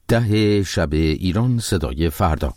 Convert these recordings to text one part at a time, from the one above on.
10 شب ایران صدای فردا.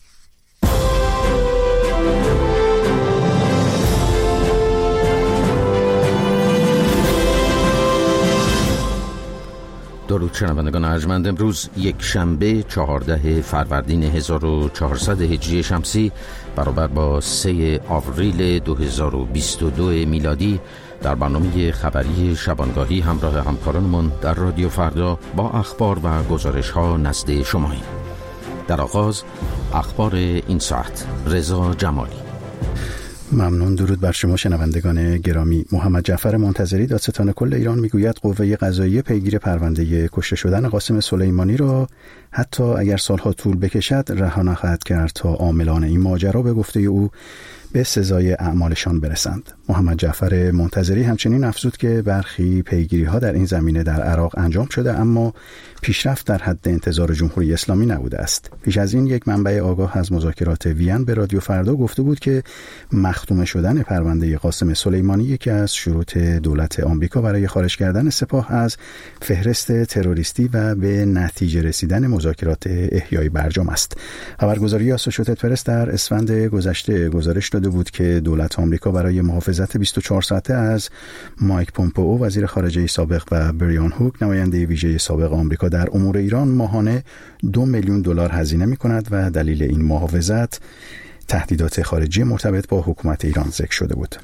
درود شنوندگان ارجمند، امروز یک شنبه 14 فروردین 1400 هجری شمسی برابر با 3 آوریل 2022 میلادی در برنامه خبری شبانگاهی همراه همکارانمون در رادیو فردا با اخبار و گزارش ها نزد شماییم. در آغاز اخبار این ساعت. رضا جمالی. ممنون. درود بر شما شنوندگان گرامی. محمد جعفر منتظری دادستان کل ایران میگوید قوه قضاییه پیگیر پرونده کشته شدن قاسم سلیمانی را حتی اگر سالها طول بکشد رها نخواهد کرد تا عاملان این ماجرا به گفته او به سزای اعمالشان برسند. محمد جعفر منتظری همچنین افزود که برخی پیگیری‌ها در این زمینه در عراق انجام شده اما پیشرفت در حد انتظار جمهوری اسلامی نبوده است. پیش از این یک منبع آگاه از مذاکرات وین به رادیو فردا گفته بود که مختوم شدن پرونده قاسم سلیمانی یکی از شروط دولت آمریکا برای خارج کردن سپاه از فهرست تروریستی و به نتیجه رسیدن مذاکرات احیای برجام است. خبرگزاری آسوشیتد پرس در اسفند گذشته گزارش داده بود که دولت آمریکا برای محافظت 24 ساعته از مایک پومپئو وزیر خارجه سابق و بریان هوک نماینده ویژه سابق آمریکا در امور ایران ماهانه $2 میلیون هزینه می‌کند و دلیل این محافظت تهدیدات خارجی مرتبط با حکومت ایران ذکر شده بود.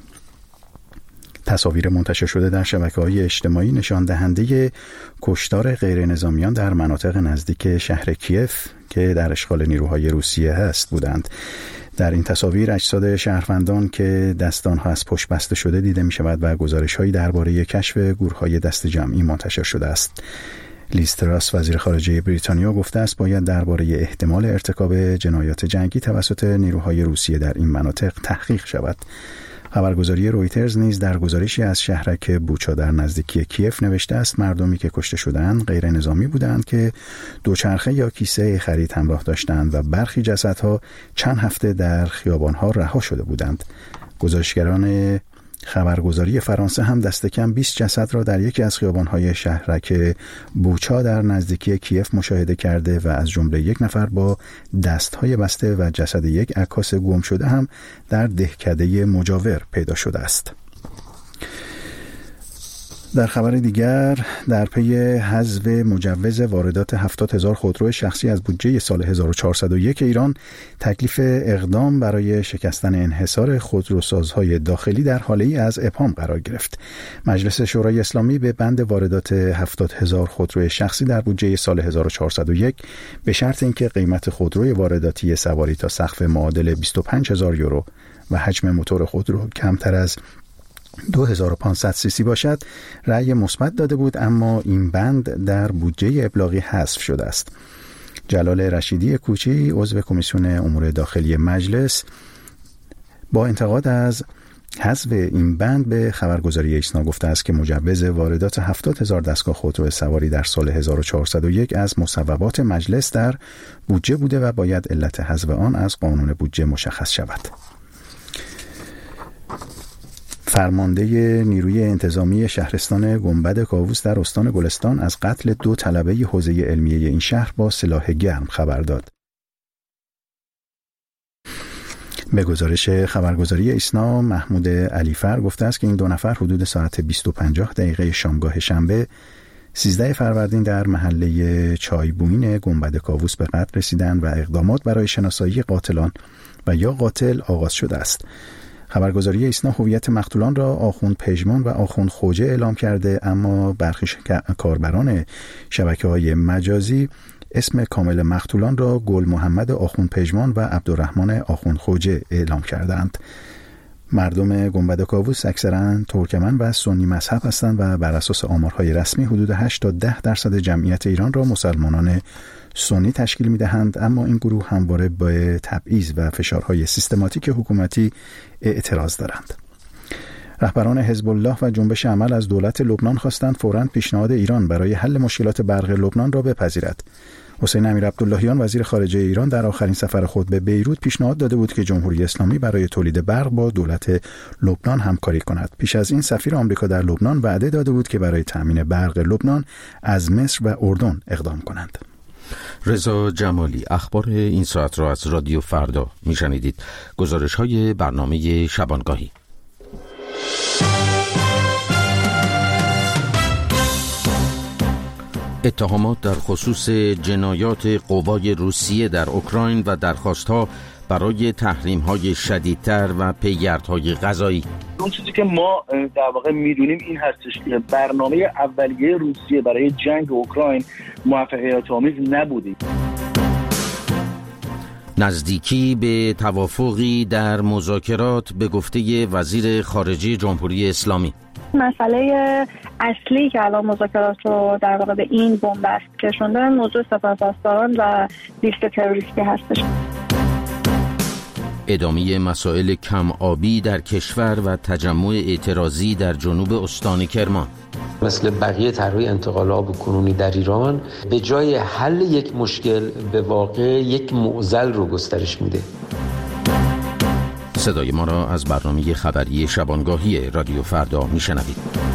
تصاویر منتشر شده در شبکه‌های اجتماعی نشان دهنده کشتار غیر نظامیان در مناطق نزدیک شهر کیف که در اشغال نیروهای روسیه هست بودند. در این تصاویر اجساد شهروندان که دست آنها از پشت بسته شده دیده می شود و گزارش‌هایی درباره کشف گورهای دست جمعی منتشر شده است. لیز تراس وزیر خارجه بریتانیا گفته است باید درباره احتمال ارتکاب جنایات جنگی توسط نیروهای روسیه در این مناطق تحقیق شود. خبرگزاری رویترز نیز در گزارشی از شهرک بوچا در نزدیکی کیف نوشته است مردمی که کشته شدند غیر نظامی بودند که دوچرخه یا کیسه خرید همراه داشتند و برخی جسدها چند هفته در خیابانها رها شده بودند. گزارشگران خبرگزاری فرانسه هم دست کم 20 جسد را در یکی از خیابان‌های شهرک بوچا در نزدیکی کیف مشاهده کرده و از جمله یک نفر با دست‌های بسته و جسد یک عکاس گم شده هم در دهکده مجاور پیدا شده است. در خبر دیگر در پی حذف مجوز واردات 70,000 خودرو شخصی از بودجه سال 1401 ایران تکلیف اقدام برای شکستن انحصار خودروسازهای داخلی در حالی از ابهام قرار گرفت. مجلس شورای اسلامی به بند واردات 70,000 خودرو شخصی در بودجه سال 1401 به شرط اینکه قیمت خودروی وارداتی سواری تا سقف معادل 25,000 یورو و حجم موتور خودرو کمتر از 2500 سی باشد رأی مثبت داده بود، اما این بند در بودجه ابلاغی حذف شده است. جلال رشیدی کوچی عضو کمیسیون امور داخلی مجلس با انتقاد از حذف این بند به خبرگزاری ایسنا گفته است که مجوز واردات 70,000 دستگاه خودرو سواری در سال 1401 از مصوبات مجلس در بودجه بوده و باید علت حذف آن از قانون بودجه مشخص شود. فرمانده نیروی انتظامی شهرستان گنبد کاووس در استان گلستان از قتل 2 طلبه حوزه علمیه این شهر با سلاح گرم خبر داد. به گزارش خبرگزاری ایسنا محمود علیفر گفته است که این 2 نفر حدود ساعت 20:50 شامگاه شنبه 13 فروردین در محله چایبوین گنبد کاووس به قتل رسیدند و اقدامات برای شناسایی قاتلان و یا قاتل آغاز شده است. خبرگزاری ایسنا هویت مقتولان را آخوند پژمان و آخوند خوجه اعلام کرده، اما برخی کاربران شبکه‌های مجازی اسم کامل مقتولان را گل محمد آخوند پژمان و عبدالرحمن آخوند خوجه اعلام کردند. مردم گنبد کاووس اکثرا ترکمن و سنی مذهب هستند و بر اساس آمارهای رسمی حدود 8 تا 10% جمعیت ایران را مسلمانان سنی تشکیل می‌دهند، اما این گروه همواره به تبعیض و فشارهای سیستماتیک حکومتی اعتراض دارند. رهبران حزب الله و جنبش عمل از دولت لبنان خواستند فوراً پیشنهاد ایران برای حل مشکلات برق لبنان را بپذیرد. حسین امیرعبداللهیان وزیر خارجه ایران در آخرین سفر خود به بیروت پیشنهاد داده بود که جمهوری اسلامی برای تولید برق با دولت لبنان همکاری کند. پیش از این سفیر آمریکا در لبنان وعده داده بود که برای تامین برق لبنان از مصر و اردن اقدام کنند. رضا جمالی. اخبار این ساعت را از رادیو فردا میشنیدید. گزارش های برنامه شبانگاهی. اتهامات در خصوص جنایات قوای روسیه در اوکراین و درخواست‌ها برای تحریم‌های شدیدتر و پیگردهای غذایی. اون چیزی که ما در واقع میدونیم این هستش که برنامه اولیه روسیه برای جنگ اوکراین موفقیت‌آمیز نبوده. نزدیکی به توافقی در مذاکرات به گفته وزیر خارجه جمهوری اسلامی. مسئله اصلی که الان مذاکرات رو در واقع به این بنبست کشوندن موضوع سپاهپاسداران و لیست تروریستی هستش. ادامه مسائل کم آبی در کشور و تجمع اعتراضی در جنوب استان کرمان. مثل بقیه طرح‌های انتقال آب کنونی در ایران به جای حل یک مشکل به واقع یک معضل رو گسترش میده. صدای ما را از برنامه خبری شبانگاهی رادیو فردا میشنوید.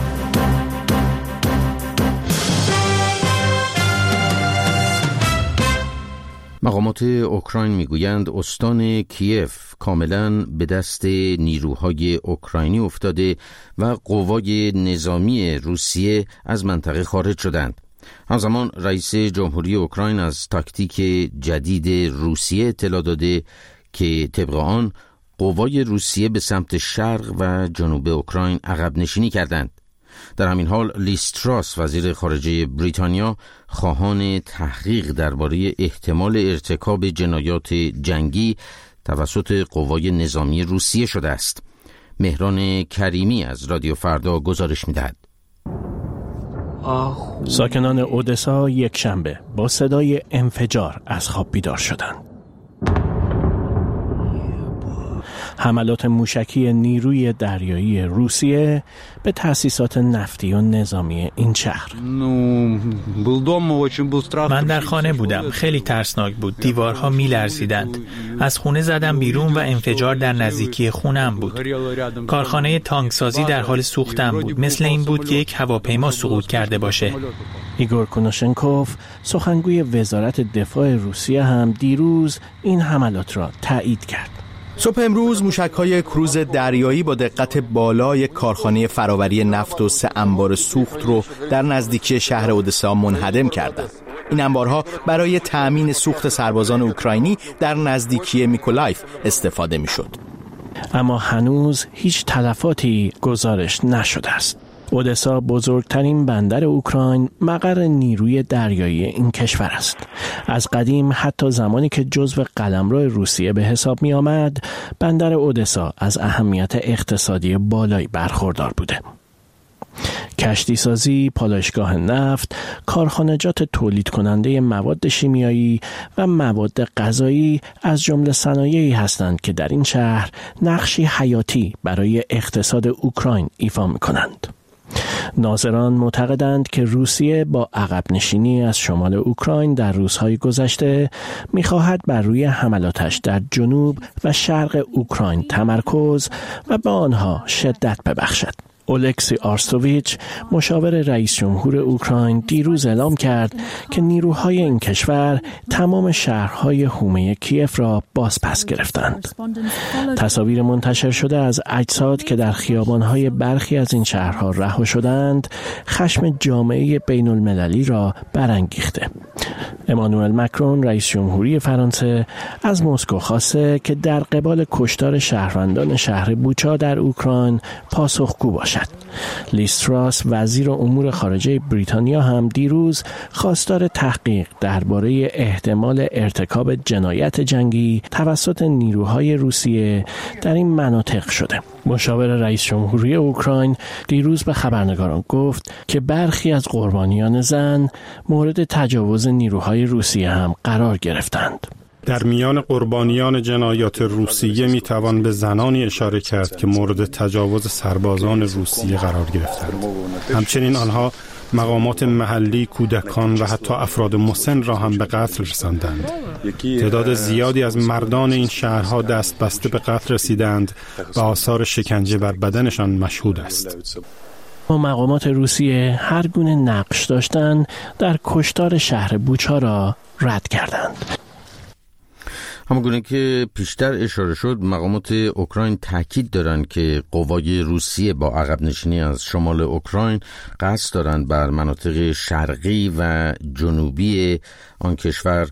مقامات اوکراین میگویند استان کیف کاملا به دست نیروهای اوکراینی افتاده و قوای نظامی روسیه از منطقه خارج شدند. همزمان رئیس جمهوری اوکراین از تاکتیک جدید روسیه اطلاع داده که طبق آن قوای روسیه به سمت شرق و جنوب اوکراین عقب نشینی کردند. در همین حال لیز تراس وزیر خارجه بریتانیا خواهان تحقیق درباره احتمال ارتکاب جنایات جنگی توسط قوای نظامی روسیه شده است. مهران کریمی از رادیو فردا گزارش می‌دهد. ساکنان اودسا یک شنبه با صدای انفجار از خواب بیدار شدند. حملات موشکی نیروی دریایی روسیه به تأسیسات نفتی و نظامی این شهر. من در خانه بودم. خیلی ترسناک بود. دیوارها می‌لرزیدند. از خونه زدم بیرون و انفجار در نزدیکی خونم بود. کارخانه تانکسازی در حال سوختن بود. مثل این بود که یک هواپیما سقوط کرده باشه. ایگور کونوشنکوف سخنگوی وزارت دفاع روسیه هم دیروز این حملات را تایید کرد. صبح امروز موشک‌های کروز دریایی با دقت بالا یک کارخانه فراوری نفت و 3 انبار سوخت رو در نزدیکی شهر اودسا منهدم کردند. این انبارها برای تأمین سوخت سربازان اوکراینی در نزدیکی میکولایف استفاده می‌شد. اما هنوز هیچ تلفاتی گزارش نشده است. اودسا بزرگترین بندر اوکراین مقر نیروی دریایی این کشور است. از قدیم حتی زمانی که جزو قلمرو روسیه به حساب می آمد، بندر اودسا از اهمیت اقتصادی بالایی برخوردار بوده. کشتی سازی، پالایشگاه نفت، کارخانجات تولید کننده مواد شیمیایی و مواد غذایی از جمله صنایعی هستند که در این شهر نقشی حیاتی برای اقتصاد اوکراین ایفا می کنند. ناظران معتقدند که روسیه با عقب نشینی از شمال اوکراین در روزهای گذشته می‌خواهد بر روی حملاتش در جنوب و شرق اوکراین تمرکز و به آنها شدت ببخشد. اولکسی آرستوویچ مشاور رئیس جمهور اوکراین دیروز اعلام کرد که نیروهای این کشور تمام شهرهای حومه کیف را بازپس گرفتند. تصاویر منتشر شده از اجساد که در خیابانهای برخی از این شهرها رها شدند خشم جامعه بین المللی را برانگیخته. امانوئل مکرون رئیس جمهوری فرانسه از مسکو خواسته که در قبال کشتار شهروندان شهر بوچا در اوکراین پاسخگو باشد. لیز تراس وزیر امور خارجه بریتانیا هم دیروز خواستار تحقیق درباره احتمال ارتکاب جنایت جنگی توسط نیروهای روسیه در این مناطق شده. مشاور رئیس جمهوری اوکراین دیروز به خبرنگاران گفت که برخی از قربانیان زن مورد تجاوز نیروهای روسیه هم قرار گرفتند. در میان قربانیان جنایات روسیه میتوان به زنانی اشاره کرد که مورد تجاوز سربازان روسیه قرار گرفتند. همچنین آنها مقامات محلی، کودکان و حتی افراد مسن را هم به قتل رساندند. تعداد زیادی از مردان این شهرها دست بسته به قتل رسیدند و آثار شکنجه بر بدنشان مشهود است. مقامات روسیه هر گونه نقش داشتن در کشتار شهر بوچا را رد کردند. همونگونه که پیشتر اشاره شد، مقامات اوکراین تاکید دارند که قوای روسیه با عقب نشینی از شمال اوکراین قصد دارند بر مناطق شرقی و جنوبی آن کشور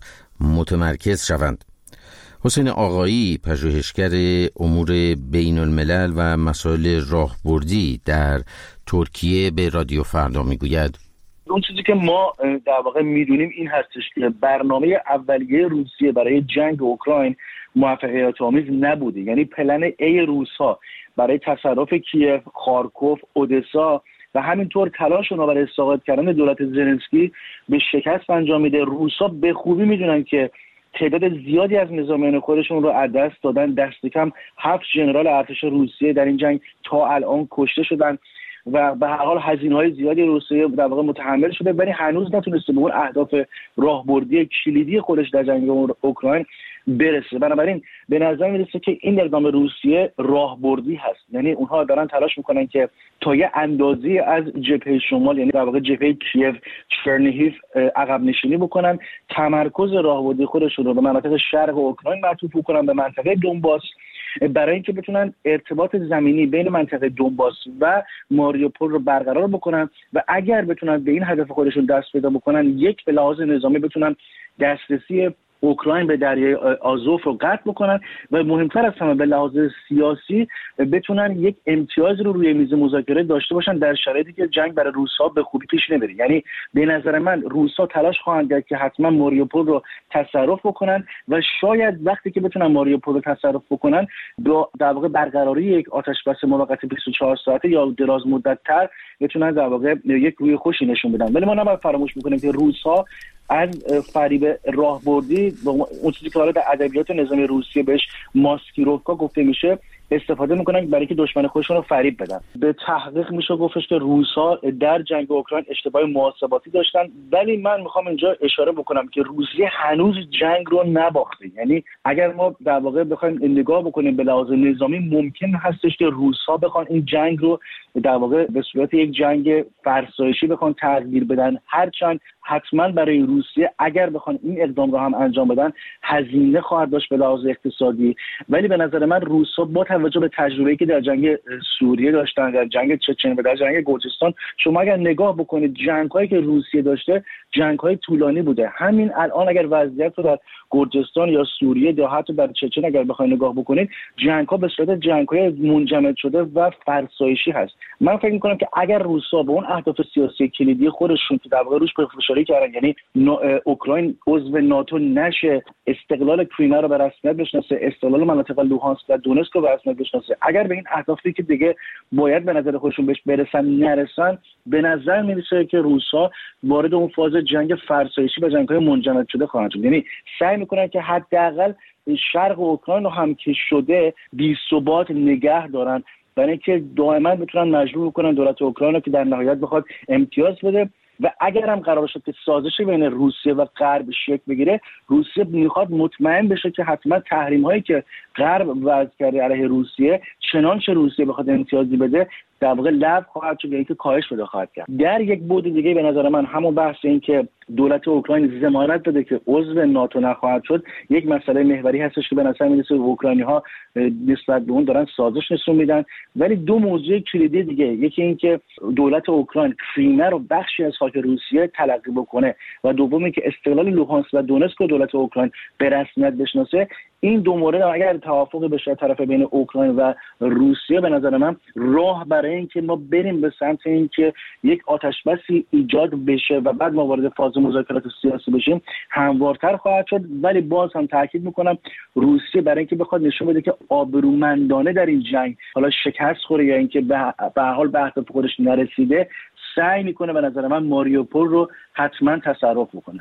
متمرکز شوند. حسین آقایی، پژوهشگر امور بین الملل و مسائل راهبردی در ترکیه، به رادیو فردا میگوید اون چیزی که ما در واقع میدونیم این هستش که برنامه اولیه روسیه برای جنگ اوکراین موفقیت آمیز نبوده. یعنی پلن ای روس‌ها برای تصرف کیف، خارکوف، اودسا و همینطور تلاش اونها برای ساقط کردن دولت زلنسکی به شکست انجامیده. روس‌ها به خوبی میدونن که تعداد زیادی از نظامیان خودشون رو از دست دادن. دست کم 7 ژنرال ارتش روسیه در این جنگ تا الان کشته شدن و به هر حال هزینه‌های زیادی روسیه در واقع متحمل شده، ولی هنوز نتونسته به اون اهداف راهبردی کلیدی خودش در جنگ اوکراین برسه. بنابراین به نظر میرسه که این اقدام روسیه راهبردی هست. یعنی اونها دارن تلاش میکنن که تا یه اندازی از جبهه شمال، یعنی در واقع جبهه کیف، چرنیهیف عقب نشینی بکنن، تمرکز راهبردی خودشون رو به مناطق شرق اوکراین معطوف کنن، به منطقه دونباس، برای اینکه بتونن ارتباط زمینی بین منطقه دونباس و ماریوپول رو برقرار بکنن و اگر بتونن به این هدف خودشون دست پیدا بکنن، یک به لحاظ نظامی بتونن دسترسی اوکراین به دریای آزوف رو قطع بکنن و مهمتر از همه به لحاظ سیاسی بتونن یک امتیاز رو روی میز مذاکره داشته باشن در شرایطی که جنگ برای روس‌ها به خوبی پیش نمیره. یعنی به نظر من روس‌ها تلاش خواهند کرد که حتما ماریوپول رو تصرف بکنن و شاید وقتی که بتونن ماریوپول رو تصرف بکنن با در واقع برقراری یک آتشبس موقت 24 ساعته یا دراز مدت‌تر بتونن در واقع یک روی خوشی نشون بدن. ولی ما نباید فراموش بکنیم که روس‌ها از فریب راهبردی، اون چیزی که حالا در ادبیات نظامی روسیه بهش ماسکیروفکا گفته میشه، استفاده میکنن برای اینکه دشمن خودشون رو فریب بدن. به تحقیق میشه گفتش که روس‌ها در جنگ اوکراین اشتباه محاسباتی داشتن، ولی من میخوام اینجا اشاره بکنم که روسیه هنوز جنگ رو نباخته. یعنی اگر ما در واقع بخوایم نگاه بکنیم به لحاظ نظامی، ممکن هستش که روس‌ها بخوان این جنگ رو در واقع به صورت یک جنگ فرسایشی بخوان تغییر بدن، هرچند حتما برای روسیه اگر بخوان این اقدام رو هم انجام بدن هزینه خواهد داشت به لحاظ اقتصادی. ولی به نظر من روس‌ها با توجه به تجربه‌ای که در جنگ سوریه داشتن، در جنگ چچن و در جنگ گرجستان، شما اگر نگاه بکنید جنگ‌هایی که روسیه داشته جنگ‌های طولانی بوده. همین الان اگر وضعیت رو در گرجستان یا سوریه یا حتی در چچن اگر بخواید نگاه بکنید، جنگ‌ها به صورت جنگ‌های منجمد شده و فرسایشی هست. من فکر می‌کنم که اگر روس‌ها به اون اهداف سیاسی کلیدی خودشون که در واقع روش پافشاری کردن، یعنی اوکراین عضو ناتو نشه، استقلال کریمیا رو به رسمیت بشناسه، استقلال مناطق لوهانسک و دونسک رو به رسمیت بشناسه، اگر به این اهدافی که دیگه باید به نظر خودشون بهش برسن نرسن، به نظر میرسه که روس‌ها وارد اون فاز جنگ فرسایشی و جنگ‌های منجمد شده خواهند شد. یعنی سعی می‌کنن که حداقل شرق اوکراین رو هم که شده بی‌ثبات نگه دارن، برای اینکه دائما بتونن مجبور کنن دولت اوکراین رو که در نهایت بخواد امتیاز بده. و اگر هم قرار شد که سازش بین روسیه و غرب شکل بگیره، روسیه میخواد مطمئن بشه که حتما تحریم هایی که غرب وضع کرده علیه روسیه، چنانچه روسیه بخواد امتیازی بده، در واقع لغو خواهد شد یا اینکه کاهش پیدا خواهد کرد. در یک بعد دیگه به نظر من همون بحث این که دولت اوکراین ضمانت بده که عضو ناتو نخواهد شد، یک مسئله محوری هستش که به نظر میرسه اوکراینی‌ها نسبت به اون دارن سازش نشون میدن. ولی دو موضوع کلیدی دیگه، یکی این که دولت اوکراین کریمیا رو بخشی از خاک روسیه تلقی بکنه و دومی که استقلال لوهانسک و دونسک رو دولت اوکراین به رسمیت بشناسه. این دو مورد اگر توافق بشه طرف بین اوکراین و روسیه، به نظر من راه برای این که ما بریم به سمت این که یک آتشبسی ایجاد بشه و بعد ما وارد فاز مذاکرات سیاسی بشیم هموارتر خواهد شد. ولی باز هم تاکید میکنم روسیه برای اینکه بخواد نشون بده که آبرومندانه در این جنگ حالا شکست خوره یا اینکه به هر حال به اهداف خودش نرسیده، سعی میکنه به نظر من ماریوپول رو حتما تصرف بکنه.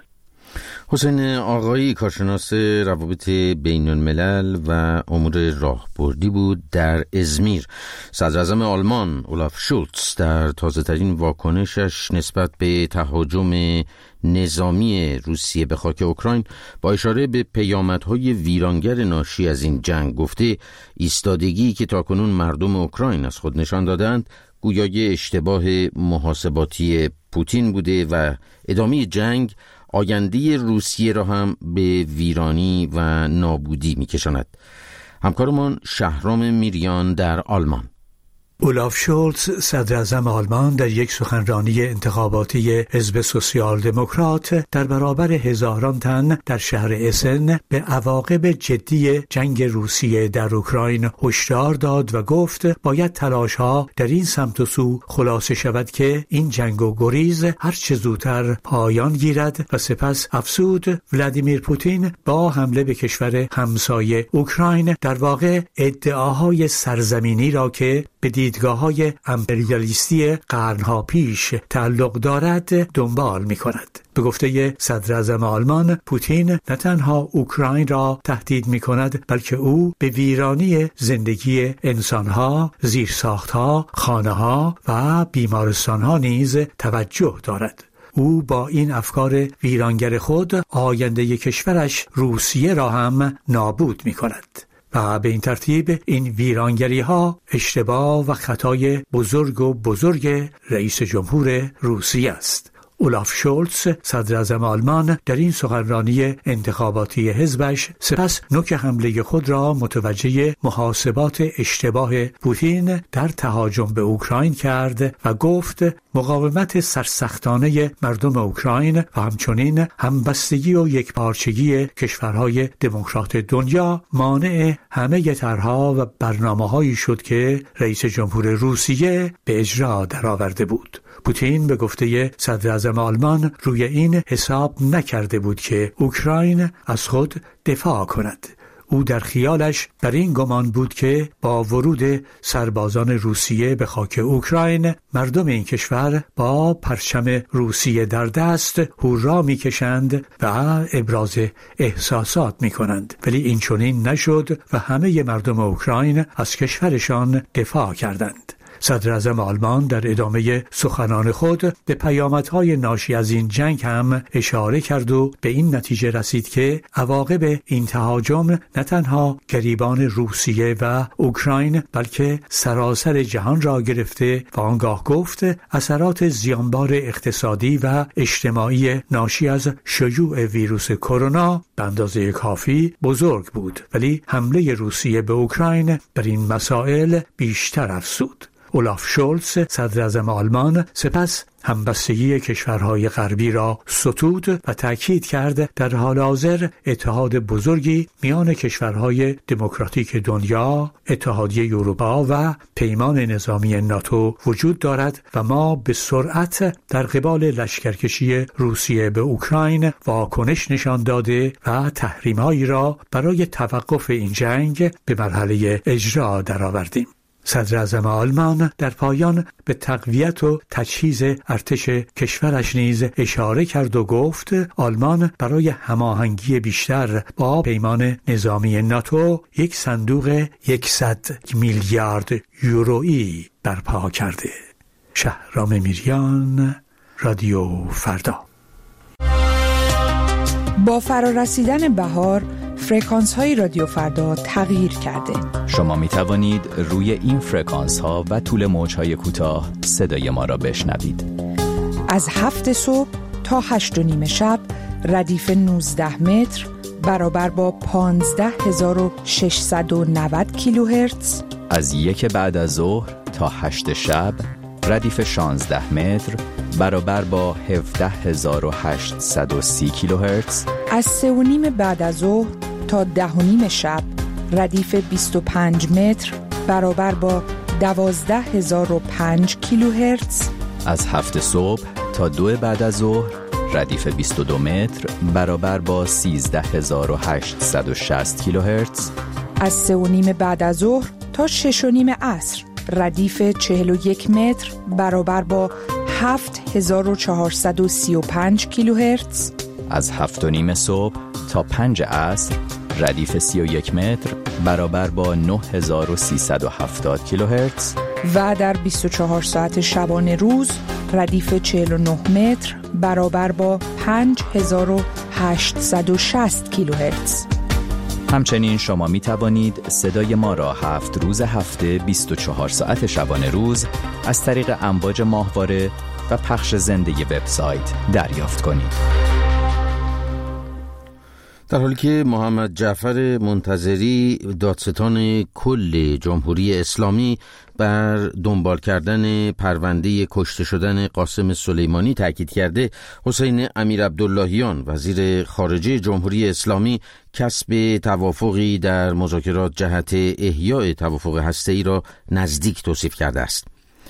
حسین آقایی، کارشناس روابط بین الملل و امور راهبردی بود در ازمیر. صدر اعظم آلمان اولاف شولتز در تازه ترین واکنشش نسبت به تهاجم نظامی روسیه به خاک اوکراین با اشاره به پیامدهای ویرانگر ناشی از این جنگ گفته ایستادگی که تاکنون مردم اوکراین از خود نشان دادند گویای اشتباه محاسباتی پوتین بوده و ادامه جنگ آینده روسیه را هم به ویرانی و نابودی می‌کشاند. همکارمان شهرام میریان در آلمان. اولاف شولتز صدر اعظم آلمان در یک سخنرانی انتخاباتی حزب سوسیال دموکرات در برابر هزاران تن در شهر اسن به عواقب جدی جنگ روسیه در اوکراین هشدار داد و گفت باید تلاش‌ها در این سمت و سو خلاصه شود که این جنگ و گریز هر چه زودتر پایان گیرد و سپس افزود ولادیمیر پوتین با حمله به کشور همسایه اوکراین در واقع ادعاهای سرزمینی را که به دیدگاه‌های امپریالیستی قرنها پیش تعلق دارد دنبال می‌کند. به گفته صدر اعظم آلمان، پوتین نه تنها اوکراین را تهدید می‌کند بلکه او به ویرانی زندگی انسان‌ها، زیرساخت‌ها، خانه‌ها و بیمارستان‌ها نیز توجه دارد. او با این افکار ویرانگر خود آینده کشورش روسیه را هم نابود می‌کند. و به این ترتیب این ویرانگری ها اشتباه و خطای بزرگ رئیس جمهور روسیه است. اولاف شولتز صدر اعظم آلمان در این سخنرانی انتخاباتی حزبش سپس نوک حمله خود را متوجه محاسبات اشتباه پوتین در تهاجم به اوکراین کرد و گفت مقاومت سرسختانه مردم اوکراین و همچنین همبستگی و یکپارچگی کشورهای دموکرات دنیا مانع همه طرح‌ها و برنامه‌هایی شد که رئیس جمهور روسیه به اجرا درآورده بود. پوتین به گفته صدر اعظم آلمان روی این حساب نکرده بود که اوکراین از خود دفاع کند. او در خیالش بر این گمان بود که با ورود سربازان روسیه به خاک اوکراین مردم این کشور با پرچم روسیه در دست هورا می‌کشند و ابراز احساسات می‌کنند، ولی این چنین نشد و همه مردم اوکراین از کشورشان دفاع کردند. صدر اعظم آلمان در ادامه سخنان خود به پیامدهای ناشی از این جنگ هم اشاره کرد و به این نتیجه رسید که عواقب این تهاجم نه تنها گریبان روسیه و اوکراین بلکه سراسر جهان را گرفته و آنگاه گفت اثرات زیانبار اقتصادی و اجتماعی ناشی از شیوع ویروس کرونا به اندازه کافی بزرگ بود، ولی حمله روسیه به اوکراین بر این مسائل بیشتر افزود. اولاف شولتز صدر اعظم آلمان سپس همبستگی کشورهای غربی را ستود و تأکید کرد در حال حاضر اتحاد بزرگی میان کشورهای دموکراتیک دنیا، اتحادیه اروپا و پیمان نظامی ناتو وجود دارد و ما به سرعت در قبال لشکرکشی روسیه به اوکراین واکنش نشان داده و تحریم‌هایی را برای توقف این جنگ به مرحله اجرا درآوردیم. صدر اعظم آلمان در پایان به تقویت و تجهیز ارتش کشورش نیز اشاره کرد و گفت آلمان برای هماهنگی بیشتر با پیمان نظامی ناتو یک صندوق 100 میلیارد یورویی برپا کرده. شهرام میریان، رادیو فردا. با فرارسیدن بهار فرکانس‌های رادیو فردا تغییر کرده. شما می توانید روی این فرکانس‌ها و طول موج‌های کوتاه صدای ما را بشنوید. از 7 صبح تا 8:30 شب ردیف 19 متر برابر با 15690 کیلوهرتز. از 1 بعد از ظهر تا 8 شب ردیف 16 متر برابر با 17830 کیلوهرتز. از 3:30 بعد از ظهر تا 10:30 شب ردیف 25 متر برابر با 12005 کیلوهرتز. از 7 صبح تا 2 بعد از ظهر ردیف 22 متر برابر با 13860 کیلوهرتز. از 3:30 بعد از ظهر تا 6:30 عصر ردیف 41 متر برابر با 7435 کیلوهرتز. از 7:30 صبح تا 5 عصر ردیف 31 متر برابر با 9370 کیلوهرتز. و در 24 ساعت شبانه روز ردیف 49 متر برابر با 5860 کیلوهرتز. همچنین شما می توانید صدای ما را 7 روز هفته 24 ساعت شبانه روز از طریق امواج ماهواره و پخش زنده وبسایت دریافت کنید. در حالی که محمد جعفر منتظری دادستان کل جمهوری اسلامی بر دنبال کردن پرونده کشته شدن قاسم سلیمانی تاکید کرده، حسین امیرعبداللهیان وزیر خارجه جمهوری اسلامی کسب توافقی در مذاکرات جهت احیای توافق هسته‌ای را نزدیک توصیف کرده است.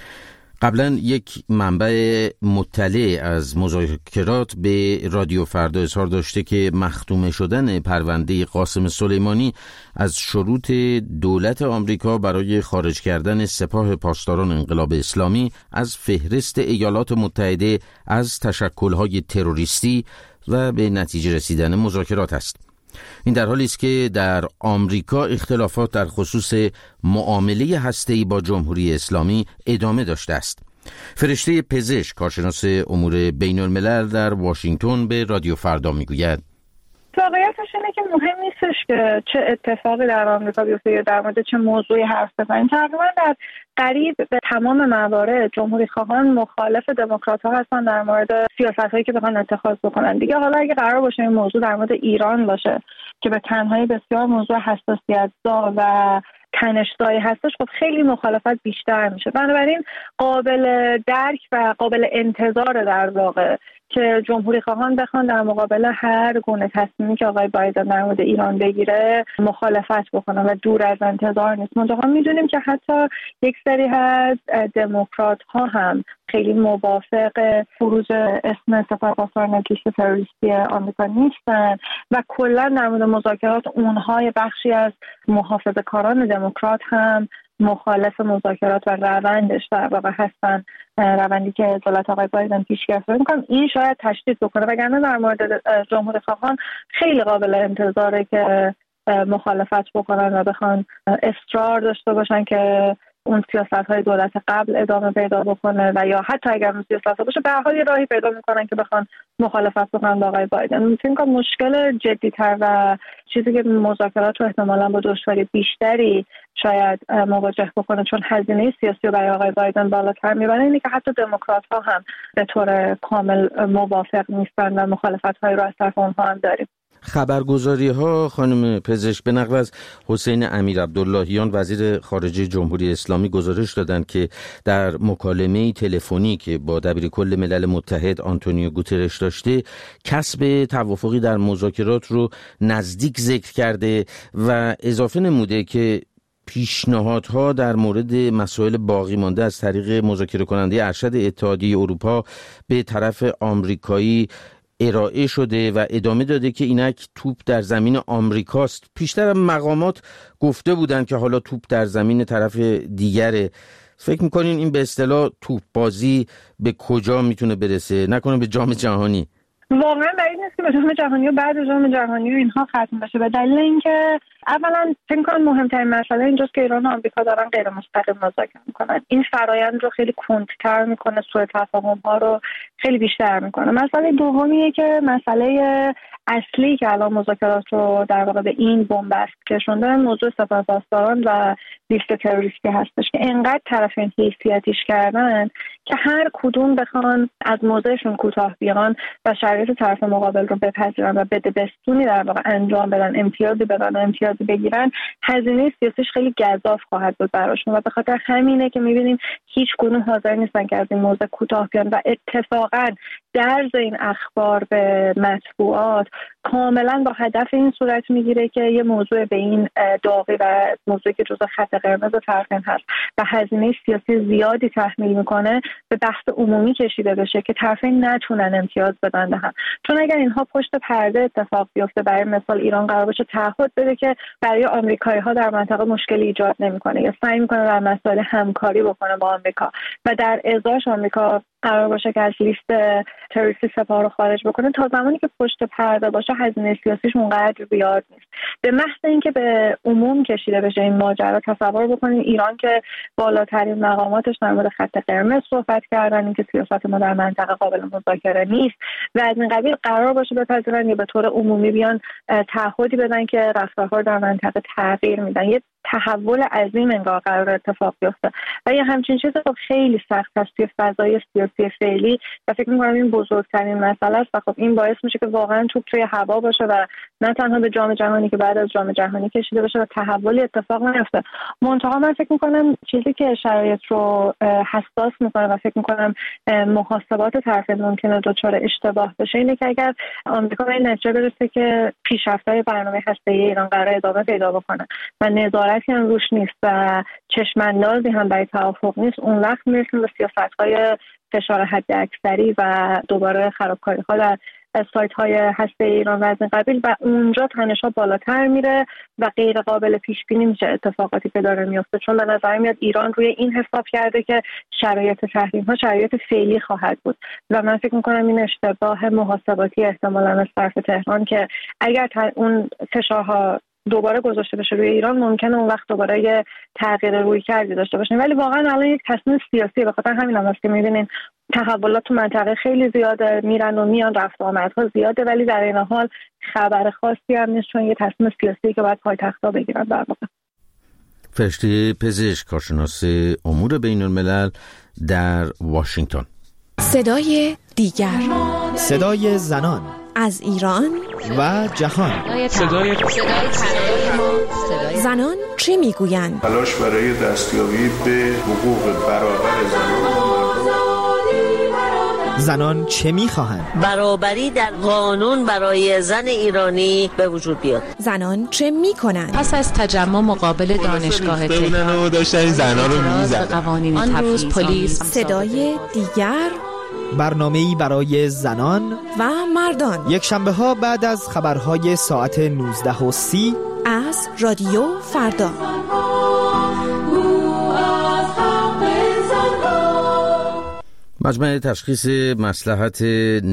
قبلا یک منبع مطلع از مذاکرات به رادیو فردا اظهار داشته که مختوم شدن پرونده قاسم سلیمانی از شروط دولت آمریکا برای خارج کردن سپاه پاسداران انقلاب اسلامی از فهرست ایالات متحده از تشکل‌های تروریستی و به نتیجه رسیدن مذاکرات است. این در حالی است که در آمریکا اختلافات در خصوص معامله هسته‌ای با جمهوری اسلامی ادامه داشته است. فرشته پزشک کارشناس امور بین الملل در واشنگتن به رادیو فردا میگوید واقعیتش اینه که مهم نیستش که چه اتفاقی در آمریکا بیفته یا در مورد چه موضوعی حرف بزنیم. تقریبا در قریب به تمام موارد جمهوری خواهان مخالف دموکرات ها هستن در مورد سیاست هایی که بخوان اتخاذ بکنن. دیگه حالا اگه قرار باشه این موضوع در مورد ایران باشه که به تنهایی بسیار موضوع حساسیت زا و تنش‌زایی هستش، خب خیلی مخالفت بیشتر میشه. بنابراین قابل درک و قابل انتظار در واقع که جمهوری خواهان بخوان در مقابل هر گونه تصمیمی که آقای بایدن در مورد ایران بگیره مخالفت بکنن و دور از انتظار نیست. منتها میدونیم که حتی یک سری از دموکرات ها هم خیلی موافق فروج اسم سپاه پاسداران تروریستی آمریکا نیستن و کلا در مورد مذاکرات اونها بخشی از محافظه‌کاران دموکرات هم مخالف مذاکرات و روندش در واقع هستن، روندی که دولت آقای بایدن پیش گرفته. میگم این شاید تشدید بکنه، وگرنه در مورد جمهوری خواهان خیلی قابل انتظاره که مخالفت بکنن و بخوان اصرار داشته باشن که اون سیاست‌های دولت قبل ادامه پیدا بکنه و یا حتی اگر اون سیاست باشه به هر حال راهی پیدا میکنن که بخوان مخالفت بکنن با آقای بایدن. می‌فکر کنم مشکل جدی‌تر و چیزی که مذاکرات رو احتمالاً با دشواری بیشتری شاید مواجه بکنه چون هزینه سیاسی رو برای آقای بایدن بالاتر میبره اینه که حتی دموکرات‌ها هم به طور کامل موافق نیستن و مخالفت‌هایی رو از طرف اونها هم داریم. خبرگزاری‌ها خانم پزشک به نقل از حسین امیرعبداللهیان وزیر خارجه جمهوری اسلامی گزارش دادند که در مکالمه تلفنی که با دبیرکل ملل متحد آنتونیو گوترش داشته کسب توافقی در مذاکرات رو نزدیک ذکر کرده و اضافه نموده که پیشنهادها در مورد مسائل باقی مانده از طریق مذاکره کننده ارشد اتحادیه اروپا به طرف آمریکایی ارائه شده و ادامه داده که اینک توپ در زمین آمریکاست. پیشتر هم مقامات گفته بودند که حالا توپ در زمین طرف دیگره. فکر میکنین این به اصطلاح توپ بازی به کجا میتونه برسه؟ نکنه به جام جهانی؟ واقعا بعید نیست که به جام جهانی و بعد جام جهانی و اینها ختم بشه، به دلیل اینکه اولا فکر کنم مهمترین مسئله اینجاست که ایران و آمریکا دارن غیر مستقیم مذاکره میکنن. این فرایند رو خیلی کندتر میکنه، سوء تفاهم ها رو خیلی بیشتر میکنه. مسئله دومیه که مسئله اصلی که الان مذاکرات رو در واقع به این بنبست کشونده موضوع سپاه پاسداران و لیست تروریستی هستش که انقدر طرفین حیثیتیش کردن که هر کدوم بخوان از موضعشون کوتاه بیان و شرایط طرف مقابل رو بپذیرن و بدبستونی در واقع انجام بدن، امتیازی بدن، امتیازی بگیرن، هزینه سیاسیش خیلی گزاف خواهد بود براشون و به خاطر همینه که می‌بینیم هیچ کدوم حاضر نیستن که از این موضوع کوتاه بیان و اتفاقاً درز این اخبار به مطبوعات کاملا با هدف این صورت میگیره که یه موضوع به این داغی و موضوعی که جزو خط قرمز طرفین هست و هزینه سیاسی زیادی تحمیل میکنه به بحث عمومی کشیده بشه که طرفین نتونن امتیاز بدن به هم. چون اگر اینها پشت پرده اتفاق بیفته، برای مثال ایران قرار باشه تعهد بده که برای آمریکایی ها در منطقه مشکلی ایجاد نمیکنه یا سعی میکنه در مسائل همکاری بکنه با آمریکا و در ازاش آمریکا قرار باشه که از لیست تروریستی سپاه رو خارج بکنه، تا زمانی که پشت پرده باشه هزینه سیاسیش اونقدر زیاد نیست. به محض اینکه به عموم کشیده بشه این ماجرا، تصور بکنید ایران که بالاترین مقاماتش در مورد خط قرمز صحبت کردن، اینکه سیاست ما در منطقه قابل مذاکره نیست و از این قبیل قرار باشه بپذیرن یا به طور عمومی بیان تعهدی بدن که رفتارها در منطقه تغییر میدن، یه تحول عظیم انگار قرار اتفاق بیفته و یه همچین چیزی خیلی سخت است توی فضای سیاسی فعلی و فکر می‌کنم این بزرگترین مسئله است و خب این باعث میشه که واقعا توپ توی هوا باشه و نه تنها به جام جهانی که بعد از جام جهانی کشیده بشه و تحولی اتفاق نیفته. منتها من فکر میکنم چیزی که شرایط رو حساس میکنه و فکر میکنم محاسبات طرفین ممکنه دچار اشتباه بشه اینه که اگر آمریکا به این نتیجه برسه که پیشرفت‌های برنامه هسته‌ای ایران قرار ادامه پیدا بکنه و نظارتی هم روش نیست و چشم‌اندازی هم برای توافق نیست، اون وقت میرسیم به سیاست‌های فشار حداکثری و دوباره خرابکاری‌ها در سایت‌های هسته ایران و از این قبیل و اونجا تنش‌ها بالاتر میره و غیر قابل پیش بینی میشه اتفاقاتی که داره میفته، چون به نظر میاد ایران روی این حساب کرده که شرایط تحریم‌ها شرایط فعلی خواهد بود و من فکر می‌کنم این اشتباه محاسباتی احتمالاً از طرف تهران که اگر اون فشارها دوباره گذاشته بشه روی ایران ممکنه اون وقت دوباره یه تغییر رویکردی داشته باشیم، ولی واقعا الان یک تصمیم سیاسی به خاطر همین هم هست که می‌بینین تحولات تو منطقه خیلی زیاده، میرن و میان، رفت و آمدها زیاده، ولی در این حال خبر خاصی هم نیست چون یه تصمیم سیاسی که باید پایتخت‌ها بگیرن در واقع. فرشته پزشک، کارشناس امور بین الملل در واشنگتن. صدای دیگر، صدای زنان از ایران و جهان. صدای زنان چه میگویند؟ تلاش برای دستیابی به حقوق برابر زنان چه میخواهند؟ برابری در قانون برای زن ایرانی به وجود بیاد. زنان چه میکنند؟ پس از تجمع مقابل دانشگاه تهران داشتن زنان رو میزدن. آن روز پلیس. صدای دیگر، برنامه‌ای برای زنان و مردان، یک شنبه ها بعد از خبرهای ساعت 19:30 از رادیو فردا. مجمع تشخیص مصلحت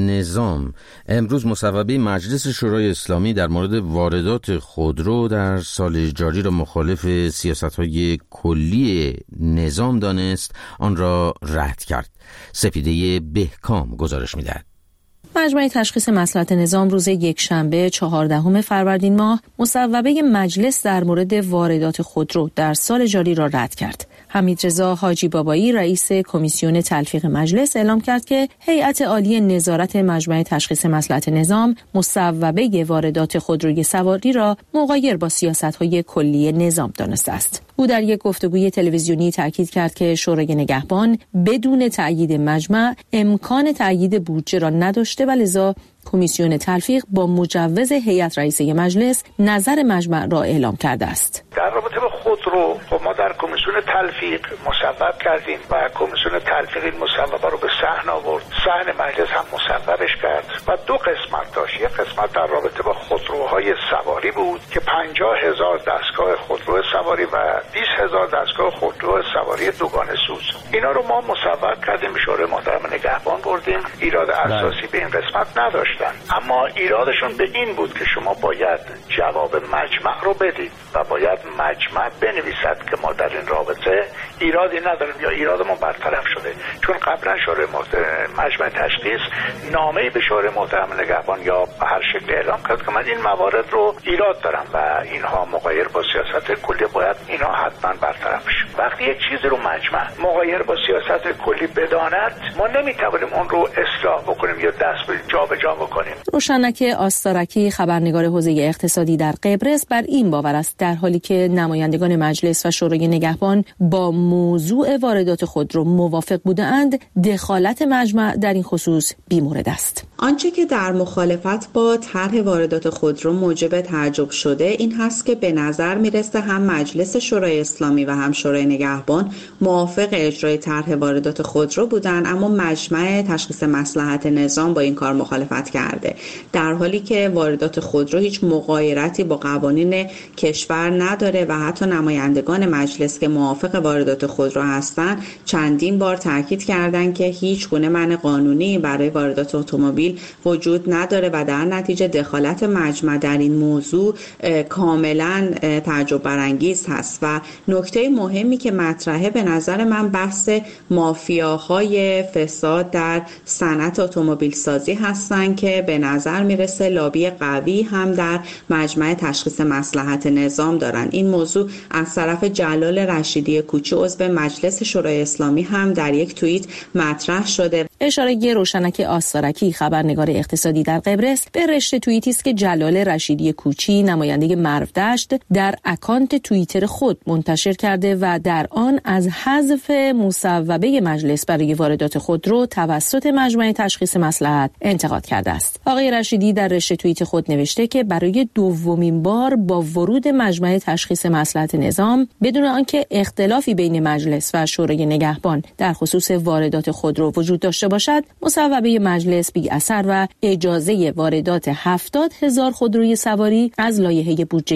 نظام امروز مصوبه مجلس شورای اسلامی در مورد واردات خودرو در سال جاری را مخالف سیاست‌های کلی نظام دانست، آن را رد کرد. سپیده بهکام گزارش می‌دهد. مجمع تشخیص مصلحت نظام روز یکشنبه 14 فروردین ماه مصوبه مجلس در مورد واردات خودرو در سال جاری را رد کرد. حمیدرضا حاجی بابایی رئیس کمیسیون تلفیق مجلس اعلام کرد که هیئت عالی نظارت مجمع تشخیص مصلحت نظام مصوبه واردات خودروی سواری را مغایر با سیاست‌های کلی نظام دانسته است. او در یک گفتگوی تلویزیونی تاکید کرد که شورای نگهبان بدون تأیید مجمع امکان تأیید بودجه را نداشته و لذا کمیسیون تلفیق با مجوز هیئت رئیسه مجلس نظر مجمع را اعلام کرده است. در رابطه با خودرو ما در کمیسیون تلفیق مصوب کردیم و کمیسیون تلفیق این مصوبه رو به صحن آورد. صحن مجلس هم مصوبش کرد و دو قسمت داشت. یک قسمت در رابطه با خودروهای سواری بود که 50,000 دستگاه خودرو سواری و 20,000 دستگاه خودرو سواری دوگانه سوز. اینا رو ما مصوب کردیم، به شورای محترم نگهبان بردیم. ایراد اساسی به این قسمت نداشت، اما ایرادشون به این بود که شما باید جواب مجمع رو بدید و باید مجمع بنویسد که ما در این رابطه ایرادی نداریم یا ایرادمون برطرف شده، چون قبلا شورای مجمع تشخیص نامه‌ای به شورای محترم نگهبان یا به هر شکل اعلام کرد که من این موارد رو ایراد دارم و اینها مغایر با سیاست کلی باید اینها حتما برطرف بشه. وقتی یک چیزی رو مجمع مغایر با سیاست کلی بداند ما نمیتونیم اون رو اصلاح بکنیم یا دست به جابجا بکنیم. روشنک آستارکی خبرنگار حوزه اقتصادی در قبرس بر این باور است در حالی که نمایندگان مجلس و شورای نگهبان با موضوع واردات خودرو موافق بودند، دخالت مجمع در این خصوص بی‌مورد است. آنچه که در مخالفت با طرح واردات خودرو موجب تعجب شده این هست که به نظر میرسه هم مجلس شورای اسلامی و هم شورای نگهبان موافق اجرای طرح واردات خودرو بودند، اما مجمع تشخیص مصلحت نظام با این کار مخالفت کرده، در حالی که واردات خودرو هیچ مغایرتی با قوانین کشور نداره و حتی نمایندگان مجلس که موافق واردات خودرو هستند چندین بار تاکید کردند که هیچ گونه منع قانونی برای واردات اتومبیل وجود نداره و در نتیجه دخالت مجمع در این موضوع کاملا تعجب برانگیز هست. و نکته مهمی که مطرحه به نظر من بحث مافیاهای فساد در صنعت اتومبیل سازی هستن که به نظر میرسه لابی قوی هم در مجمع تشخیص مصلحت نظام دارن. این موضوع از طرف جلال رشیدی کوچی عضو مجلس شورای اسلامی هم در یک توییت مطرح شده. اشاره روشنک آستارکی خبرنگار اقتصادی در قبرس به رشته توییتی است که جلال رشیدی کوچی نماینده مرودشت در اکانت توییتر خود منتشر کرده و در آن از حذف مصوبه مجلس برای واردات خودرو توسط مجمع تشخیص مصلحت انتقاد کرده است. آقای رشیدی در رشته توییت خود نوشته که برای دومین بار با ورود مجمع تشخیص مصلحت نظام بدون آنکه اختلافی بین مجلس و شورای نگهبان در خصوص واردات خودرو وجود داشته باشد، مصوبه مجلس بی اثر و اجازه واردات 70,000 خودروی سواری از لایحه بودجه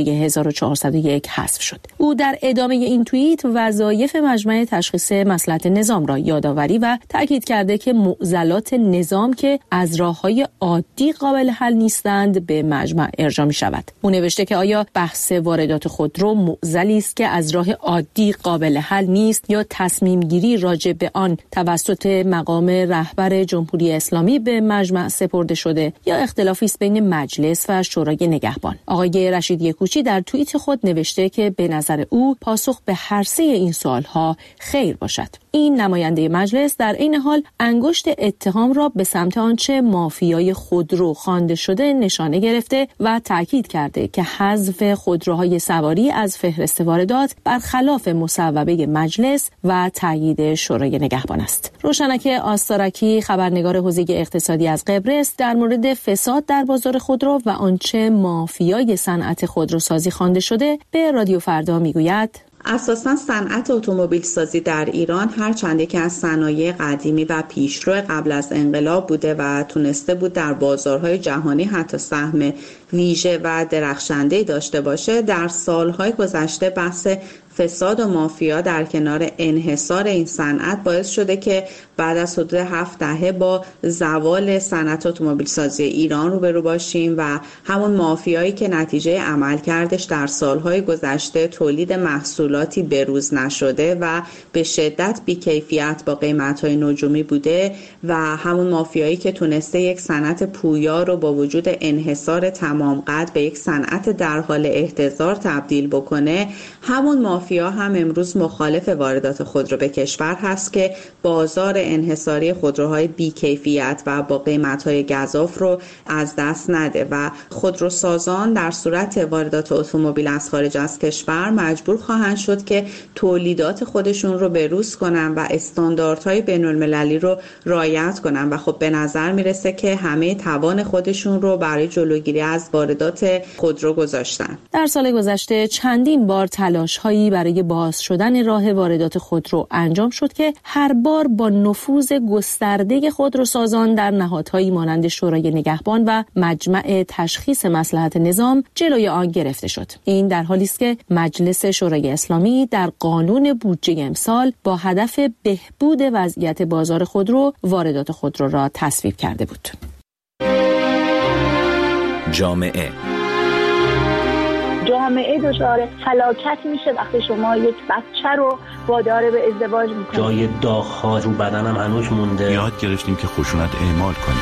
1401 حذف شد. او در ادامه این توییت وظایف مجمع تشخیص مصلحت نظام را یادآوری و تاکید کرده که معضلات نظام که از راه‌های عادی قابل حل نیستند به مجمع ارجاع می‌شود. او نوشته که آیا بحث واردات خودرو معضلی است که از راه عادی قابل حل نیست یا تصمیم گیری راجع به آن توسط مقام رهبر جمهوری اسلامی به مجمع سپرده شده یا اختلافی است بین مجلس و شورای نگهبان. آقای رشیدی کوچی در توییت خود نوشته که به نظر او پاسخ به هر سه این سوالها خیر باشد. این نماینده مجلس در این حال انگشت اتهام را به سمت آنچه مافیای خودرو خوانده شده نشانه گرفته و تاکید کرده که حذف خودروهای سواری از فهرست واردات برخلاف مصوبه مجلس و تایید شورای نگهبان است. روشنک آستارکی خبرنگار حوزه اقتصادی از قبرس در مورد فساد در بازار خودرو و آنچه مافیای صنعت خودروسازی خوانده شده به رادیو فردا میگوید: اساساً صنعت اتومبیل سازی در ایران هرچند که از صنایع قدیمی و پیشرو قبل از انقلاب بوده و تونسته بود در بازارهای جهانی حتی سهم ویژه و درخشنده‌ای داشته باشه، در سالهای گذشته بحث فساد و مافیا در کنار انحصار این صنعت باعث شده که بعد از حدود 7 دهه با زوال صنعت اتومبیل سازی ایران روبرو باشیم و همون مافیایی که نتیجه عملکردش در سالهای گذشته تولید محصولاتی بروز نشده و به شدت بی‌کیفیت با قیمت‌های نجومی بوده و همون مافیایی که تونسته یک صنعت پویا رو با وجود انحصار تمام قد به یک صنعت در حال احتضار تبدیل بکنه، همون مافیا هم امروز مخالف واردات خودرو به کشور هست که بازار انحصاری خودروهای بی‌کیفیت و با قیمت‌های گزاف رو از دست نده و خودروسازان در صورت واردات اتومبیل از خارج از کشور مجبور خواهند شد که تولیدات خودشون رو بروز کنن و استانداردهای بین‌المللی رو رعایت کنن و خب به نظر میرسه که همه توان خودشون رو برای جلوگیری از واردات خودرو گذاشتن. در سال گذشته چندین بار تلاش‌هایی برای باز شدن راه واردات خودرو انجام شد که هر بار با نفوذ گسترده خودروسازان در نهادهایی مانند شورای نگهبان و مجمع تشخیص مصلحت نظام جلوی آن گرفته شد. این در حالی است که مجلس شورای اسلامی در قانون بودجه امسال با هدف بهبود وضعیت بازار خودرو واردات خودرو را تصویب کرده بود. جامعه دچار فلاکت میشه وقتی شما یک بچه رو وادار به ازدواج میکنید. جای داغ‌ها رو بدنم هنوز مونده. یاد گرفتیم که خشونت اعمال کنیم.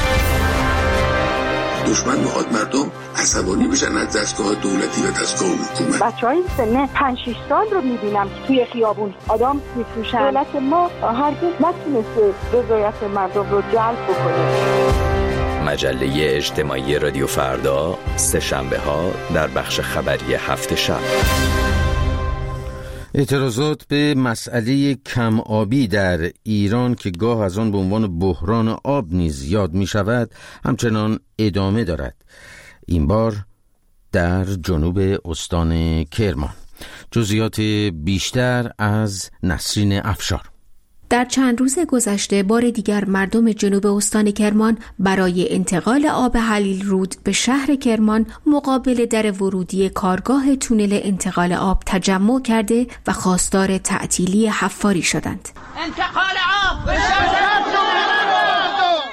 دشمن میخواد مردم عصبانی بشن از دستگاه دولتی و دستگاه حکومت. بچهای سن 5-6 سال رو میبینم که توی خیابون آدم میفروشن. دولت ما هرگز نتونسته رضایت مردم رو جلب بکنه. مجله اجتماعی رادیو فردا سه‌شنبه‌ها در بخش خبری هفت شب. اعتراضات به مسئله کم آبی در ایران که گاه از آن به عنوان بحران آب نیز یاد می شود همچنان ادامه دارد. این بار در جنوب استان کرمان. جزئیات بیشتر از نسرین افشار. در چند روز گذشته بار دیگر مردم جنوب استان کرمان برای انتقال آب حلیل رود به شهر کرمان مقابل در ورودی کارگاه تونل انتقال آب تجمع کرده و خواستار تعطیلی حفاری شدند. انتقال آب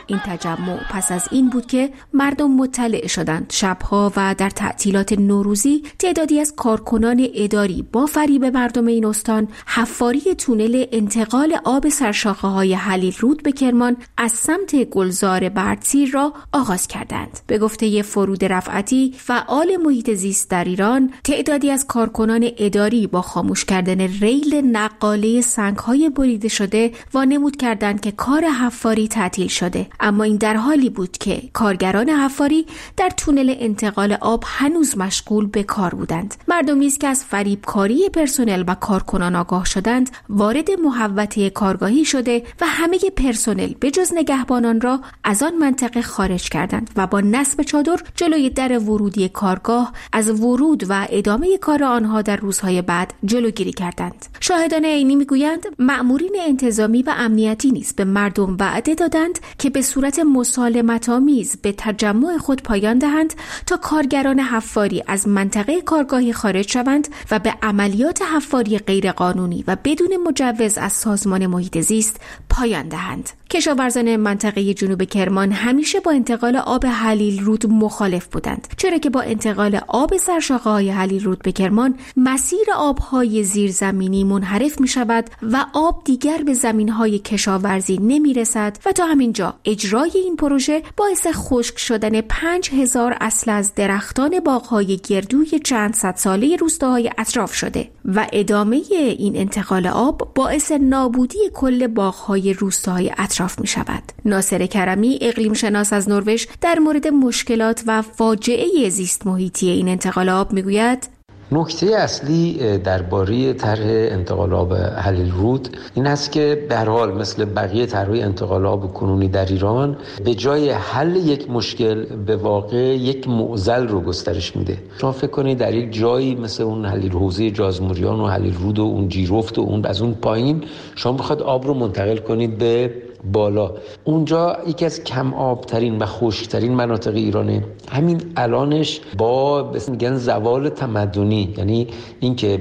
این تجمع پس از این بود که مردم مطلع شدند شبها و در تعطیلات نوروزی تعدادی از کارکنان اداری با فریب مردم این استان حفاری تونل انتقال آب سرشاخه‌های حلیل رود به کرمان از سمت گلزار بردسیر را آغاز کردند. به گفته فرود رفعتی فعال محیط زیست در ایران، تعدادی از کارکنان اداری با خاموش کردن ریل نقاله سنگ‌های بریده شده وانمود کردند که کار حفاری تعطیل شده، اما این در حالی بود که کارگران حفاری در تونل انتقال آب هنوز مشغول به کار بودند. مردمی است که از فریبکاری پرسنل و کارکنان آگاه شدند وارد محوطه کارگاهی شده و همه پرسنل به جز نگهبانان را از آن منطقه خارج کردند و با نصب چادر جلوی در ورودی کارگاه از ورود و ادامه کار آنها در روزهای بعد جلوگیری کردند. شاهدان عینی میگویند مأمورین انتظامی و امنیتی نیز به مردم وعده دادند که به صورت مسالمت‌آمیز به تجمع خود پایان دهند تا کارگران حفاری از منطقه کارگاهی خارج شوند و به عملیات حفاری غیرقانونی و بدون مجوز از سازمان محیط زیست پایان دهند. کشاورزان منطقه جنوب کرمان همیشه با انتقال آب حلیل رود مخالف بودند، چرا که با انتقال آب سرشاخه‌های حلیل رود به کرمان مسیر آب‌های زیرزمینی منحرف می‌شود و آب دیگر به زمین‌های کشاورزی نمی‌رسد و تا همینجا اجرای این پروژه باعث خشک شدن 5000 اصل از درختان باغ‌های گردوی چند صد ساله روستاهای اطراف شده و ادامه این انتقال آب باعث نابودی کل باغ‌های روستاهای اطراف می‌شود. ناصر کرمی، اقلیم شناس از نروژ، در مورد مشکلات و فاجعه زیست محیطی این انتقال آب میگوید: نکته اصلی درباره طرح انتقال آب حلیل رود این است که به هر حال مثل بقیه طرح‌های انتقال آب کنونی در ایران به جای حل یک مشکل به واقع یک معضل رو گسترش میده. شما فکر کنید در یک جایی مثل اون حلیل حوزه جازموریان و حلیل رود و اون جیرفت و اون از اون پایین شما بخواد آب رو منتقل کنید به بالا، اونجا یکی از کم آبترین و خشکترین مناطق ایرانه. همین الانش با میگن زوال تمدنی، یعنی اینکه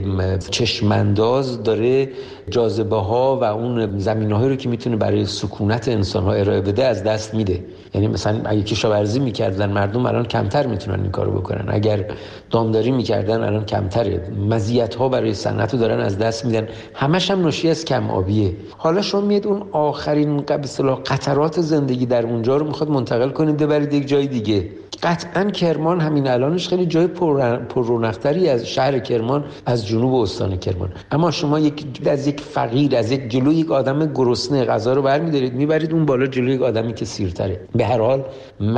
چشمانداز داره جاذبه ها و اون زمینه‌هایی رو که میتونه برای سکونت انسان‌ها ارائه بده از دست میده. یعنی مثلا اگه کشاورزی میکردن مردم الان کمتر میتونن این کارو بکنن، اگر دامداری میکردن الان کمتره، مزیت‌ها برای صنعت رو دارن از دست میدن، همش هم ناشی از کم آبیه. حالا شما میاد اون آخرین به اصطلاح قطرات زندگی در اونجا رو میخواد منتقل کنید ببرید یک جای دیگه. قطعاً کرمان همین الانش خیلی جای پر رونق‌تری از شهر کرمان از جنوب استان کرمان، اما شما از یک فقیر، از یک جلوی یک آدم گرسنه غذا رو برمی‌دارید میبرید اون بالا جلوی یک آدمی که سیرتره. به هر حال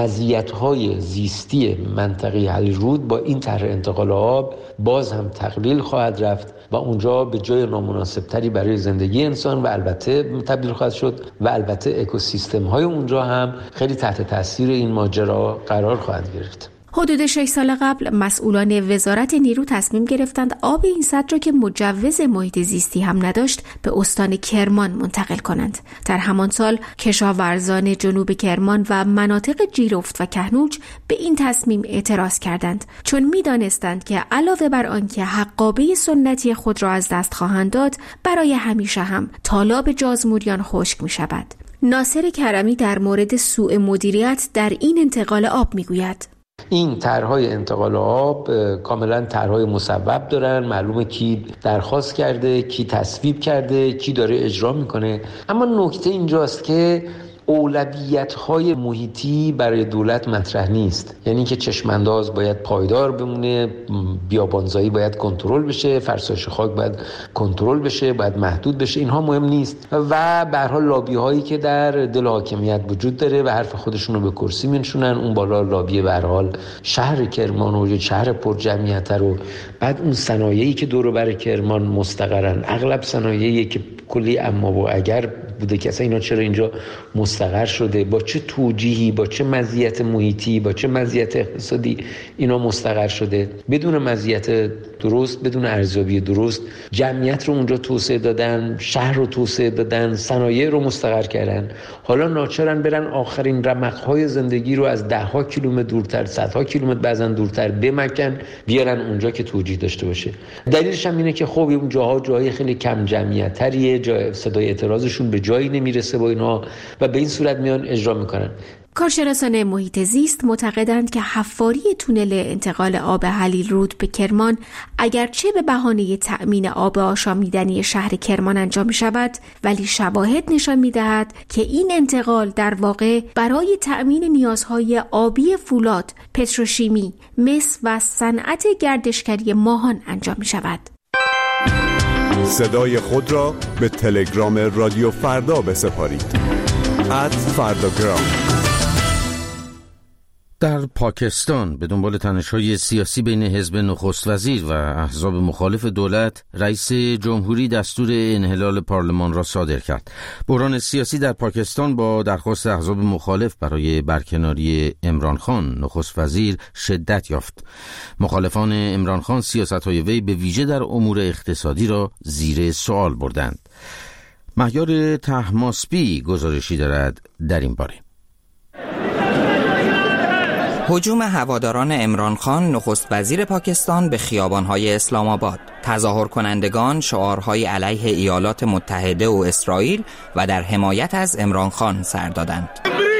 مزیت‌های زیستی منطقه حلیل رود با این طرح انتقال آب باز هم تقلیل خواهد رفت و اونجا به جای نامناسبتری برای زندگی انسان و البته تبدیل خواهد شد و البته اکوسیستم‌های اونجا هم خیلی تحت تاثیر این ماجرا قرار خواهد گرفت. حدود 6 سال قبل مسئولان وزارت نیرو تصمیم گرفتند آب این سد را که مجوز محیط زیستی هم نداشت به استان کرمان منتقل کنند. در همان سال کشاورزان جنوب کرمان و مناطق جیرفت و کهنوج به این تصمیم اعتراض کردند، چون می‌دانستند که علاوه بر آنکه حقابه سنتی خود را از دست خواهند داد، برای همیشه هم تالاب جازموریان خشک می‌شود. ناصر کرمی در مورد سوء مدیریت در این انتقال آب می‌گوید: این طرح‌های انتقال آب کاملا طرح‌های مصوب دارن، معلومه کی درخواست کرده، کی تصویب کرده، کی داره اجرا میکنه. اما نکته اینجاست که اولویت‌های محیطی برای دولت مطرح نیست. یعنی که چشمانداز باید پایدار بمونه، بیابانزایی باید کنترل بشه، فرسایش خاک باید کنترل بشه، باید محدود بشه، اینها مهم نیست و به هر حال لابی‌هایی که در دل حاکمیت وجود داره و حرف خودشون رو به کرسی می‌نشونن، اون بالا لابی به هر حال شهر کرمان و شهر پرجمعیت رو، بعد اون صنایعی که دور و بر کرمان مستقرن، اغلب صنایعی که کلی اما و اگر بوده که اصلا اینا چرا اینجا مستقر شده، با چه توجیهی، با چه مزیت محیطی، با چه مزیت اقتصادی اینا مستقر شده، بدون مزیت درست، بدون ارزیابی درست جمعیت رو اونجا توسعه دادن، شهر رو توسعه دادن، صنایع رو مستقر کردن. حالا ناچارن برن آخرین رمق‌های زندگی رو از 10 کیلومتر دورتر، 100 کیلومتر بعضن دورتر بمکن بیارن اونجا که توجیه داشته باشه. دلیلش هم اینه که خب اون جاهای خیلی کم جمعیت‌تریه، صدای اعتراضشون به جایی نمیرسه با اینا و به این صورت میان اجرا میکنن. کارشناسان محیط زیست معتقدند که حفاری تونل انتقال آب هلیل رود به کرمان اگرچه به بهانه تأمین آب آشامیدنی شهر کرمان انجام شود، ولی شواهد نشان می‌دهد که این انتقال در واقع برای تأمین نیازهای آبی فولاد، پتروشیمی، مس و صنعت گردشگری ماهان انجام می‌شود. صدای خود را به تلگرام رادیو فردا بسپارید. @فرداگرام. در پاکستان به دنبال تنش‌های سیاسی بین حزب نخست وزیر و احزاب مخالف دولت، رئیس جمهوری دستور انحلال پارلمان را صادر کرد. بحران سیاسی در پاکستان با درخواست احزاب مخالف برای برکناری عمران خان نخست وزیر شدت یافت. مخالفان عمران خان سیاست‌های وی به ویژه در امور اقتصادی را زیر سوال بردند. مهیار طهماسبی گزارشی دارد در این باره. هجوم هواداران عمران خان نخست وزیر پاکستان به خیابان‌های اسلام آباد، تظاهر کنندگان شعارهای علیه ایالات متحده و اسرائیل و در حمایت از عمران خان سر دادند.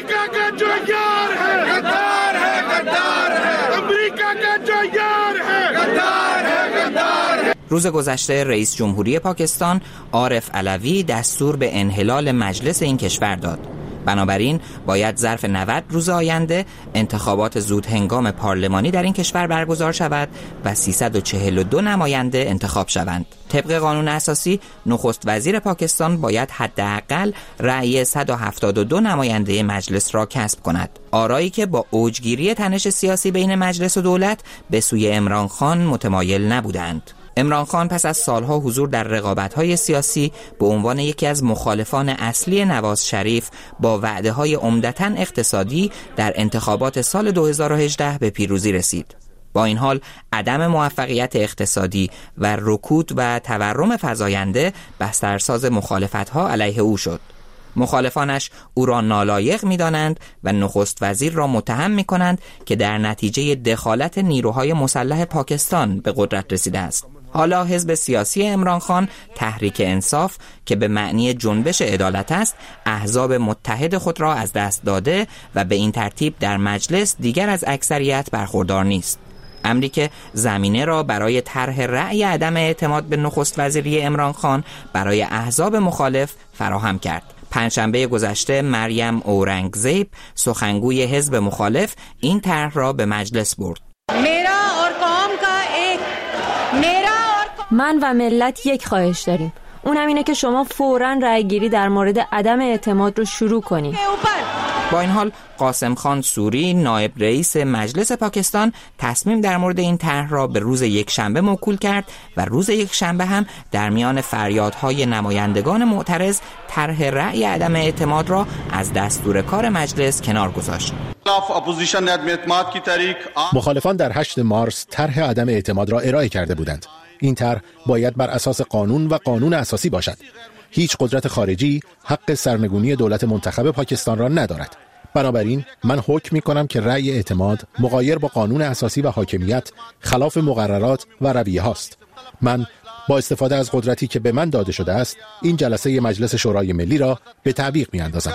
روز گذشته رئیس جمهوری پاکستان عارف علوی دستور به انحلال مجلس این کشور داد. بنابراین باید ظرف 90 روز آینده انتخابات زود هنگام پارلمانی در این کشور برگزار شود و 342 نماینده انتخاب شوند. طبق قانون اساسی نخست وزیر پاکستان باید حداقل رأی 172 نماینده مجلس را کسب کند. آرایی که با اوجگیری تنش سیاسی بین مجلس و دولت به سوی عمران خان متمایل نبودند. عمران خان پس از سالها حضور در رقابت‌های سیاسی به عنوان یکی از مخالفان اصلی نواز شریف با وعده‌های عمدتاً اقتصادی در انتخابات سال 2018 به پیروزی رسید. با این حال عدم موفقیت اقتصادی و رکود و تورم فزاینده بسترساز مخالفت‌ها علیه او شد. مخالفانش او را نالایق می‌دانند و نخست وزیر را متهم می‌کنند که در نتیجه دخالت نیروهای مسلح پاکستان به قدرت رسیده است. حالا حزب سیاسی عمران خان تحریک انصاف که به معنی جنبش عدالت است، احزاب متحد خود را از دست داده و به این ترتیب در مجلس دیگر از اکثریت برخوردار نیست. امری که زمینه را برای طرح رأی عدم اعتماد به نخست وزیری عمران خان برای احزاب مخالف فراهم کرد. پنجشنبه گذشته مریم اورنگزیب سخنگوی حزب مخالف این طرح را به مجلس برد. من و ملت یک خواهش داریم، اونم اینه که شما فوراً رأیگیری در مورد عدم اعتماد رو شروع کنید. با این حال قاسم خان سوری نایب رئیس مجلس پاکستان تصمیم در مورد این طرح را به روز یکشنبه موکول کرد و روز یکشنبه هم در میان فریادهای نمایندگان معترض طرح رأی عدم اعتماد را از دستور کار مجلس کنار گذاشت. مخالفان در 8 مارس طرح عدم اعتماد را ارائه کرده بودند. این طرح باید بر اساس قانون و قانون اساسی باشد. هیچ قدرت خارجی حق سرنگونی دولت منتخب پاکستان را ندارد. بنابراین من حکم می‌کنم که رأی اعتماد مغایر با قانون اساسی و حاکمیت، خلاف مقررات و رویه هاست. من با استفاده از قدرتی که به من داده شده است، این جلسه مجلس شورای ملی را به تعویق می‌اندازم.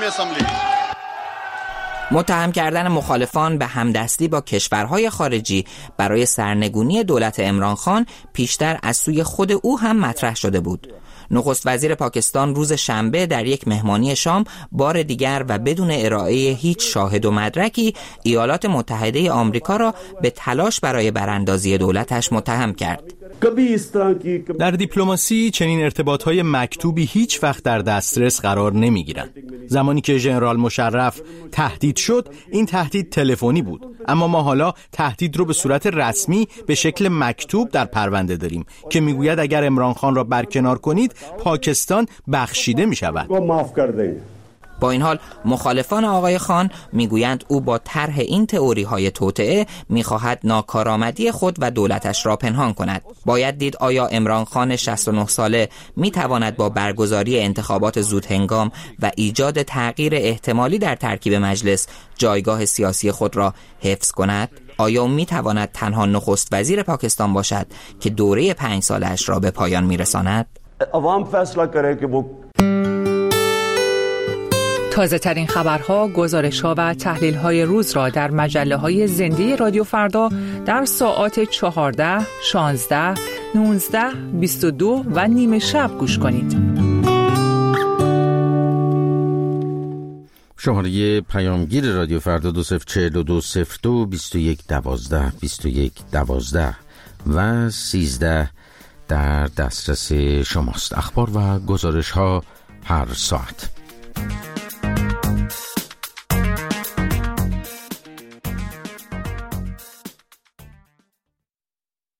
متهم کردن مخالفان به همدستی با کشورهای خارجی برای سرنگونی دولت عمران خان پیشتر از سوی خود او هم مطرح شده بود. نخست وزیر پاکستان روز شنبه در یک مهمانی شام بار دیگر و بدون ارائه هیچ شاهد و مدرکی ایالات متحده آمریکا را به تلاش برای براندازی دولتش متهم کرد. در دیپلماسی چنین ارتباطهای مکتوبی هیچ وقت در دسترس قرار نمیگیرند. زمانی که ژنرال مشرف تهدید شد، این تهدید تلفنی بود، اما ما حالا تهدید رو به صورت رسمی به شکل مکتوب در پرونده داریم که میگوید اگر عمران خان را برکنار کنید پاکستان بخشیده می شود. با این حال مخالفان آقای خان میگویند او با طرح این تئوری‌های توطئه می‌خواهد ناکارآمدی خود و دولتش را پنهان کند. باید دید آیا عمران خان 69 ساله می‌تواند با برگزاری انتخابات زود هنگام و ایجاد تغییر احتمالی در ترکیب مجلس جایگاه سیاسی خود را حفظ کند؟ آیا او می‌تواند تنها نخست وزیر پاکستان باشد که دوره 5 سالش را به پایان می‌رساند؟ عوام فیصلہ کرے کہ وہ. تازه ترین خبرها، گزارش‌ها و تحلیل‌های روز را در مجله‌های زنده رادیو فردا در ساعات 14، 16، 19، 22 و نیم شب گوش کنید. شماره پیامگیر رادیو فردا 204202 2112 2112 و 13 در دسترس شماست. اخبار و گزارش‌ها هر ساعت.